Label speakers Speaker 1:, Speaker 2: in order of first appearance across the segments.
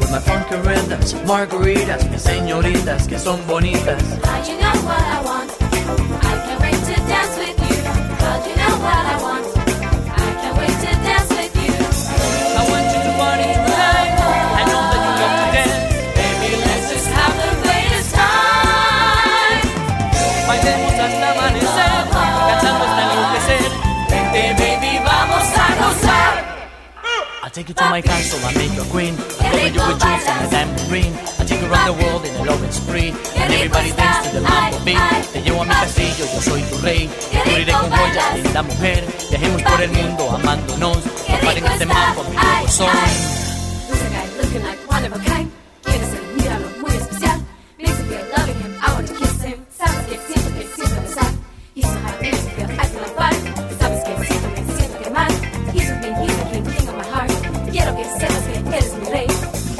Speaker 1: With my funky rhythms, margaritas, mis señoritas que son bonitas.
Speaker 2: You know what I want. I can't wait to dance with you. God, you know what I want. I can't wait to dance with you.
Speaker 1: I want you to party tonight. I know that you love to dance.
Speaker 2: Baby, let's just have the greatest time.
Speaker 1: Bailemos hasta amanecer, cantando hasta enloquecer. Vente, baby, vamos a gozar. I'll take you to my castle, I'll make you a queen. I'll cover you with jewels and a diamond ring. I'll take you around the world in a loving spree. And everybody dance to the mambo beat. Te llevo a mi castillo, yo soy tu rey. Te cubriré con joyas, linda mujer. Viajemos por el mundo amándonos. Comparen este mambo, mi nuevo son.
Speaker 2: Luce guy looking like one of a kind. Quieres el míralo muy especial. Makes me feel loving him, I want to kiss him. Sabes que siento besar. He's so hot, makes me feel I feel like fun. Sabes que siento que mal. He's with me, he's the king of my heart. Quiero que sepas que eres mi rey.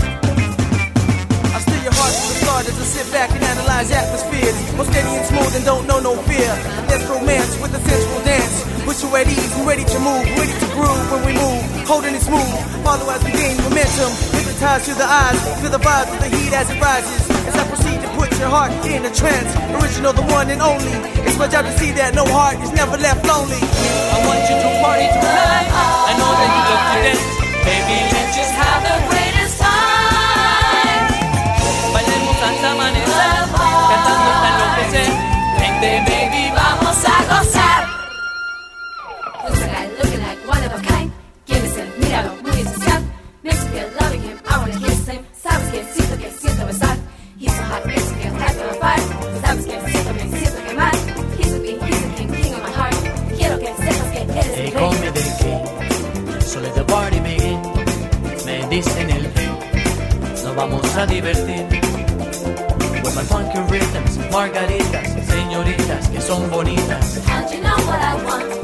Speaker 3: I steal your heart from the start as I sit back and analyze atmospheres. More steady and smooth and don't know no fear. There's romance with a sensual dance. Put you at ease and ready to move, ready to groove when we move. Holding it smooth, follow as we gain momentum. Hypnotized to the eyes, feel the vibes of the heat as it rises. As I proceed to put your heart in a trance. Original, the one and only. It's my job to see that no heart is never left lonely.
Speaker 1: I want you to party tonight. I know that you love to dance. Baby, let's just have the greatest time. Bailemos hasta amanecer, cantando hasta enloquecer. Vente, baby, vamos a gozar.
Speaker 2: Luce guy looking like one of a kind. Quieres el míralo muy especial. Makes me feel loving him, I want to kiss him. Sabes que siento besar. He's so hot, makes me feel I feel on fire. Sabes que siento que mal. He's with me, he's the king of my heart. Quiero que sepas que eres mi
Speaker 1: Hey,
Speaker 2: rey.
Speaker 1: call me the king, so let the party begin. Me dicen el rey, nos vamos a divertir. With my funky rhythms, margaritas, señoritas que son bonitas.
Speaker 2: And you know what I want.